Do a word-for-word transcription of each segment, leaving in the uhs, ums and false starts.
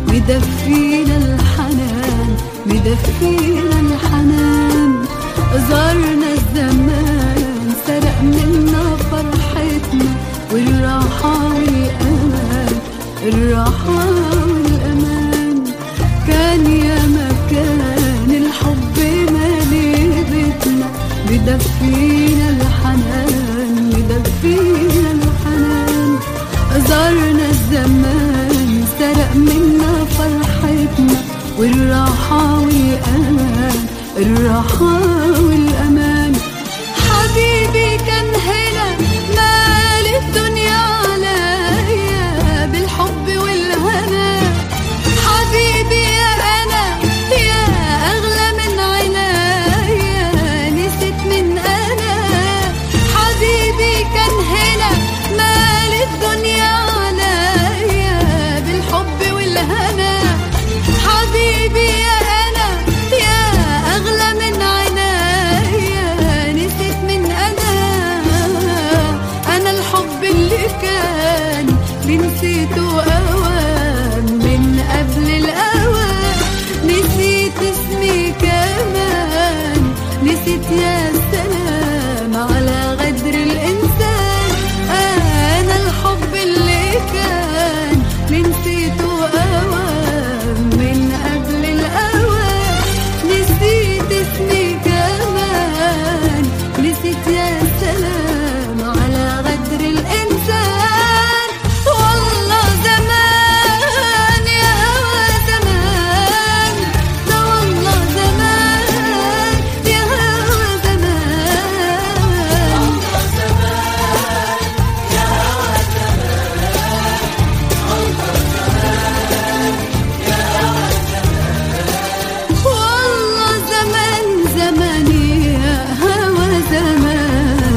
مدفينا الحنان مدفينا الحنان. زارنا الزمان سرق منا فرحتنا والراحة والأمان الراحة والأمان. كان يا مكان الحب مالي بيتنا مدفينا الحنان مدفينا الحنان. زارنا الزمان سرق منا فرحتنا والراحة والأمان الراحة والأمان. حبيبي كان هنا مال الدنيا عليا بالحب والهنا. حبيبي يا أنا يا أغلى من عنايا نسيت من أنا. حبيبي كان هنا مال الدنيا عليا بالحب والهنا. حبيبي يا أنا يا أغلى من عنايا نسيت من أنا. أنا الحب اللي كان نسيته أوان من قبل الأوان. نسيت اسمي كمان نسيت يا سلام على غدر الإنسان. أنا الحب اللي كان نسيته أوان من قبل الأوان. نسيت اسمي كمان نسيت يا سلام على غدر الإنسان. والله زمان يا هوى زمان ده والله زمان يا هوى زمان. والله زمان يا هوى زمان والله زمان يا هوى زمان. والله زمان زمان يا هوى زمان.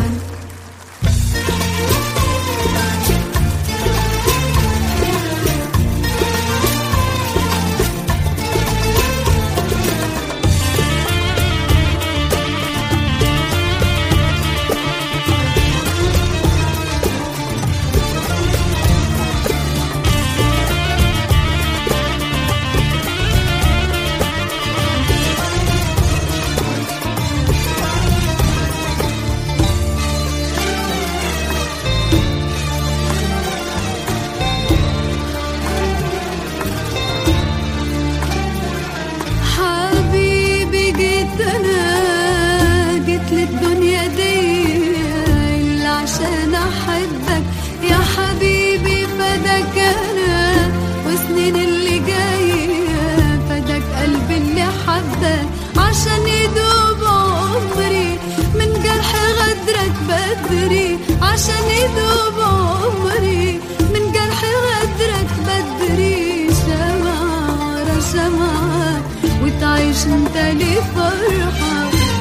حبيبي جيت أنا جيت للدنيا دي إلا عشان أحبك يا حبيبي. فداك أنا وسنين اللي جاية فداك قلبي اللي حبك عشان يدوب عمري من جرح غدرك بدري. عشان يدوب عمري من جرح غدرك بدري. شمعة ورا شمعة وتعيش انت لي فرحة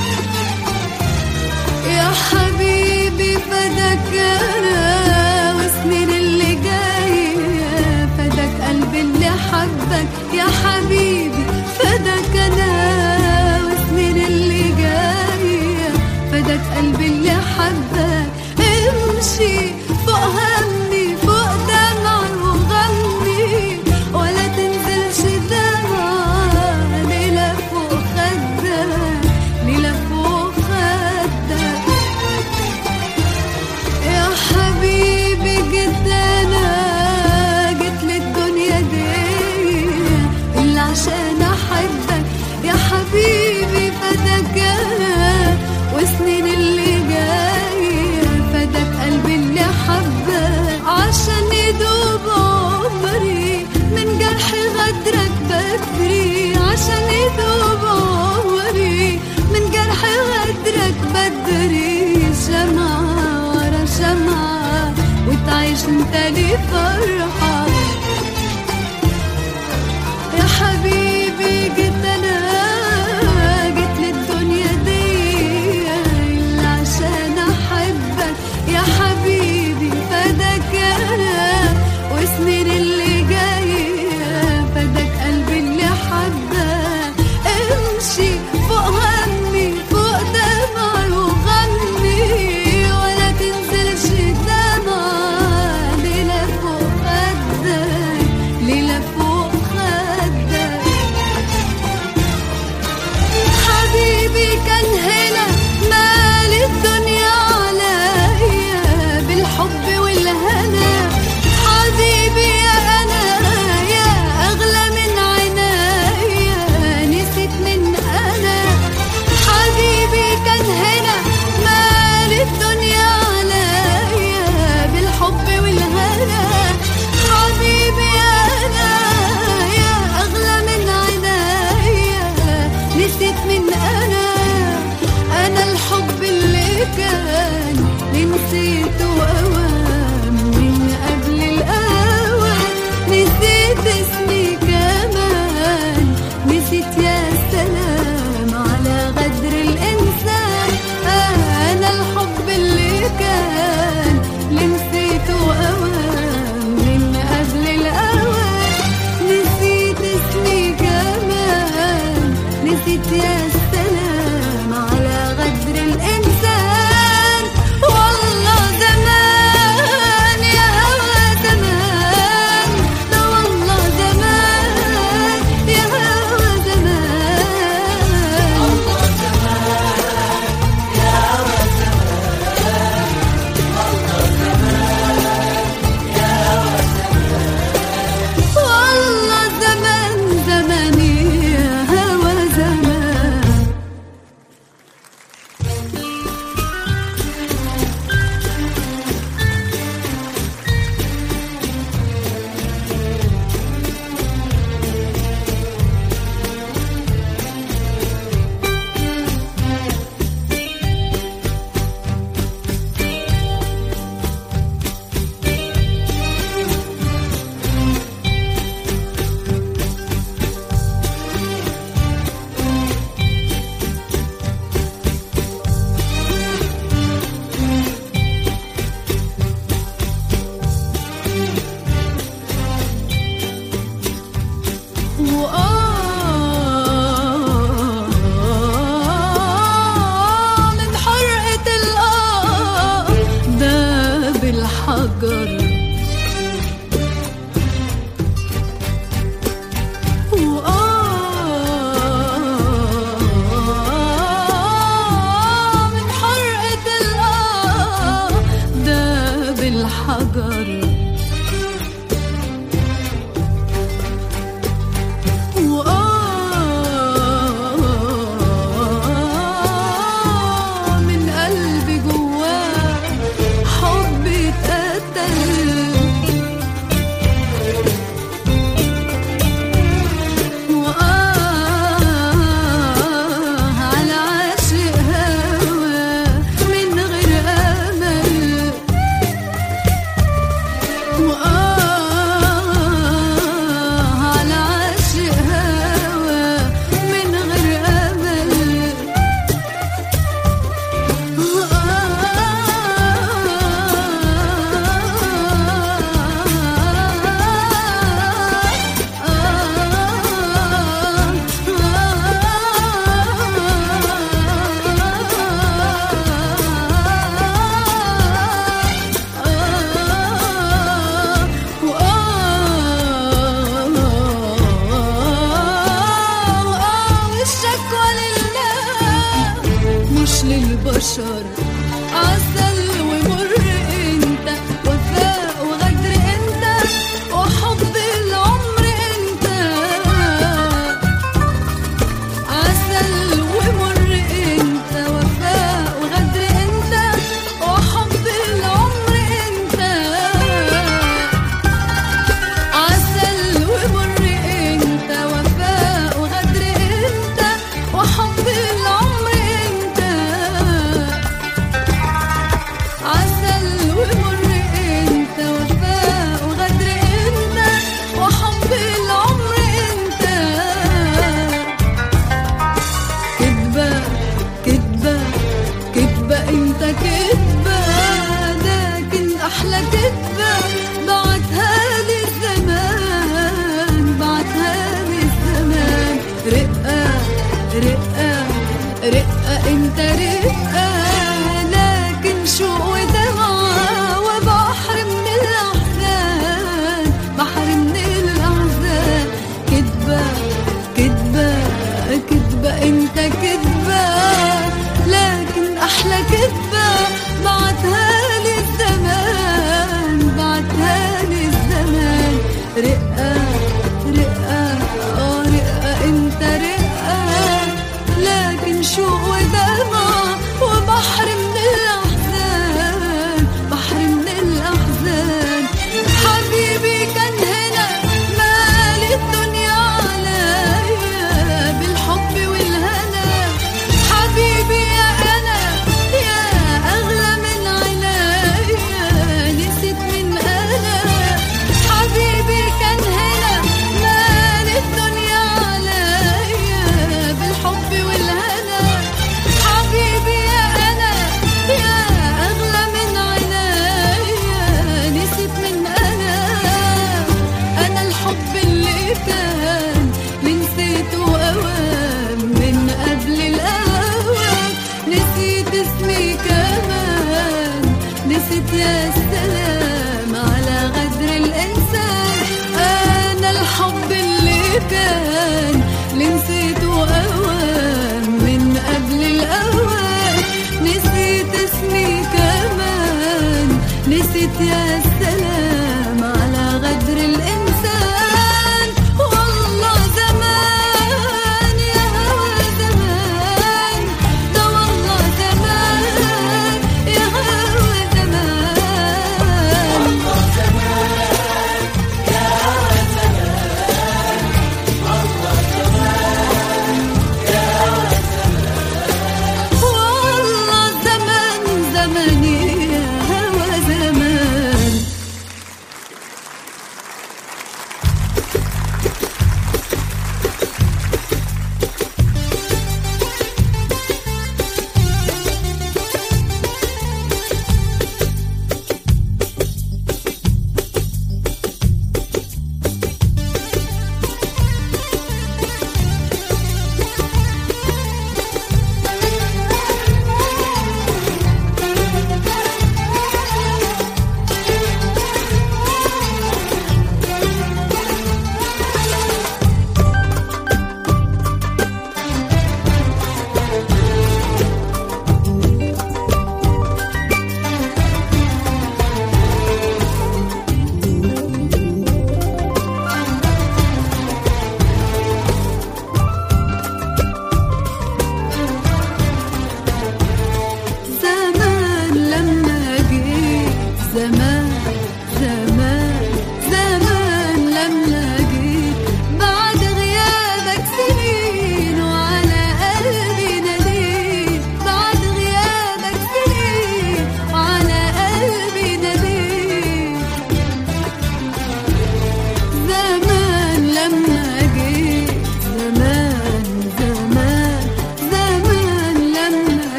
يا حبيبي. فداك انا وسنين اللي جاية فداك قلبي اللي حبك يا حبيبي. فداك انا وسنين اللي جاية فداك قلبي اللي حبك. امشي فوق همي فوق دمعي وغني ولا تنزلش دمعة ليلة فوق خدك ليلة فوق خدك يا حبيبي. جيت أنا جيت للدنيا دي إلا عشان أحبك يا حبيبي. فداك أنا وسنين اللي جاية فداك قلبي اللي حبك عشان يدوب عمري من جرح غدرك بدري. عشان يدوب عمري من جرح غدرك بدري. شمعة ورا شمعة وتعيش انت لي فرحة يا حبيبي. جيت أنا جيت للدنيا دي إلا عشان أحبك يا حبيبي. فداك أنا وسنين اللي جاية فداك قلبي اللي حبك. امشي فوق همي فوق دمعي وغني ولا تنزلش دمعة ليلة فوق خدك ليلة فوق خدك. للبشر عسل ومر انت، وفاء وغدر انت، وحب العمر انت. عسل ومر انت، وفاء وغدر انت، وحب العمر انت. عسل ومر انت، وفاء وغدر انت، وحب العمر انت. عسل ومر انت، وفاء وغدر انت، وحب العمر انت. كدبة كدبة كدبة انت كدبة، لكن احلى كدبة بعتها لي الزمان، بعتها لي الزمان. رقة رقة رقة انت رقة، لكن شوق ودمعة وبحر من الأحزان، بحر من الأحزان. كدبة كدبة كدبة انت كدبة، لكن أحلى كدبة بعتها لي الزمان، بعتها لي الزمان. رقة رقة اه رقة انت رقة، لكن شوق